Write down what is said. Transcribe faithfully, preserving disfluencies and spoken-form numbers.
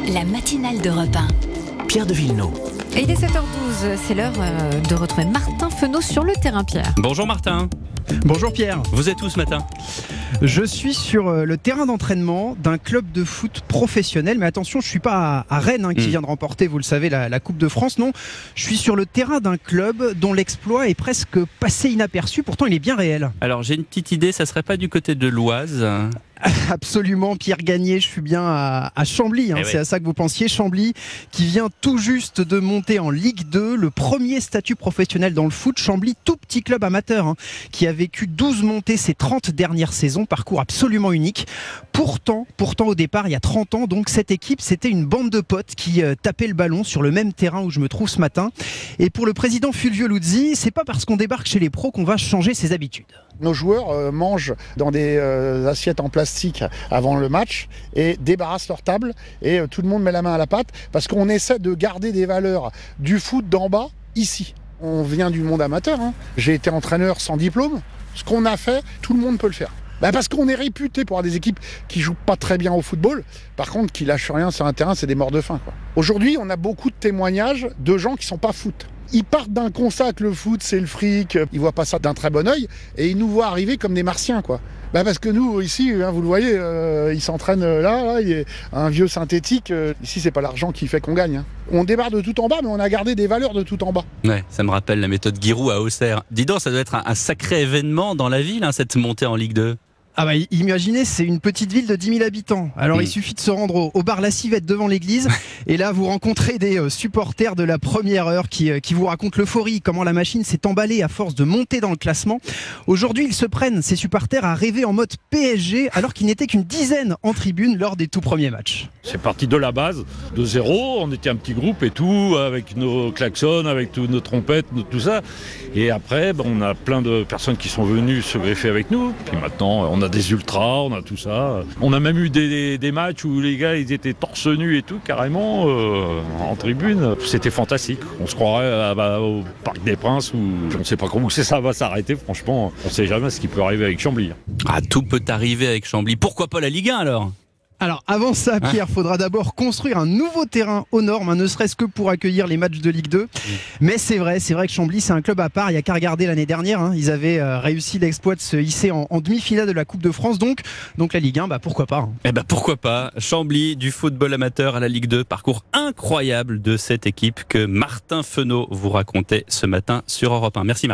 La matinale d'Europe un. Pierre de Villeneuve. Et il est sept heures douze, c'est l'heure de retrouver Martin Fenot sur le terrain, Pierre. Bonjour Martin. Bonjour Pierre. Vous êtes où ce matin ? Je suis sur le terrain d'entraînement d'un club de foot professionnel, mais attention, je ne suis pas à Rennes hein, qui mmh. vient de remporter, vous le savez, la, la Coupe de France. Non, je suis sur le terrain d'un club dont l'exploit est presque passé inaperçu, pourtant il est bien réel. Alors j'ai une petite idée, ça serait pas du côté de l'Oise ? Absolument, Pierre Gagné, je suis bien à, à Chambly, hein, eh c'est oui. à ça que vous pensiez. Chambly qui vient tout juste de monter en Ligue deux, le premier statut professionnel dans le foot. Chambly, tout petit club amateur, hein, qui a vécu douze montées ces trente dernières saisons, parcours absolument unique. Pourtant, pourtant au départ, il y a trente ans, donc cette équipe, c'était une bande de potes qui euh, tapaient le ballon sur le même terrain où je me trouve ce matin. Et pour le président Fulvio Luzzi, c'est pas parce qu'on débarque chez les pros qu'on va changer ses habitudes. Nos joueurs euh, mangent dans des euh, assiettes en plastique avant le match et débarrassent leur table et euh, tout le monde met la main à la pâte parce qu'on essaie de garder des valeurs du foot d'en bas ici. On vient du monde amateur, hein. J'ai été entraîneur sans diplôme. Ce qu'on a fait, tout le monde peut le faire. Bah parce qu'on est réputé pour avoir des équipes qui jouent pas très bien au football, par contre qui lâchent rien sur un terrain, c'est des morts de faim, quoi. Aujourd'hui, on a beaucoup de témoignages de gens qui sont pas foot. Ils partent d'un constat que le foot c'est le fric, ils voient pas ça d'un très bon œil et ils nous voient arriver comme des martiens, quoi. Bah parce que nous ici, hein, vous le voyez, euh, ils s'entraînent là, là, il y a un vieux synthétique. Euh, ici, c'est pas l'argent qui fait qu'on gagne. Hein. On démarre de tout en bas, mais on a gardé des valeurs de tout en bas. Ouais, ça me rappelle la méthode Giroud à Auxerre. Dis donc, ça doit être un, un sacré événement dans la ville, hein, cette montée en Ligue deux. Ah bah imaginez, c'est une petite ville de dix mille habitants. Alors mmh. il suffit de se rendre au, au bar La Civette devant l'église et là vous rencontrez des euh, supporters de la première heure qui, euh, qui vous racontent l'euphorie, comment la machine s'est emballée à force de monter dans le classement. Aujourd'hui ils se prennent, ces supporters, à rêver en mode P S G alors qu'ils n'étaient qu'une dizaine en tribune lors des tout premiers matchs. C'est parti de la base, de zéro, on était un petit groupe et tout, avec nos klaxons, avec tous nos trompettes, tout ça. Et après, ben, on a plein de personnes qui sont venues se greffer avec nous. Puis maintenant, on a des ultras, on a tout ça. On a même eu des, des matchs où les gars, ils étaient torse nus et tout, carrément, euh, en tribune. C'était fantastique. On se croirait à, à, au Parc des Princes où on ne sait pas comment ça va s'arrêter. Franchement, on ne sait jamais ce qui peut arriver avec Chambly. Ah, tout peut arriver avec Chambly. Pourquoi pas la Ligue un alors ? Alors avant ça, Pierre, il faudra d'abord construire un nouveau terrain aux normes, hein, ne serait-ce que pour accueillir les matchs de Ligue deux. Mmh. Mais c'est vrai, c'est vrai que Chambly, c'est un club à part. Il n'y a qu'à regarder l'année dernière. Hein, ils avaient euh, réussi l'exploit de se hisser en, en demi-finale de la Coupe de France. Donc, donc la Ligue un, bah, pourquoi pas hein. Eh ben pourquoi pas. Chambly, du football amateur à la Ligue deux. Parcours incroyable de cette équipe que Martin Fenot vous racontait ce matin sur Europe un. Merci Martin.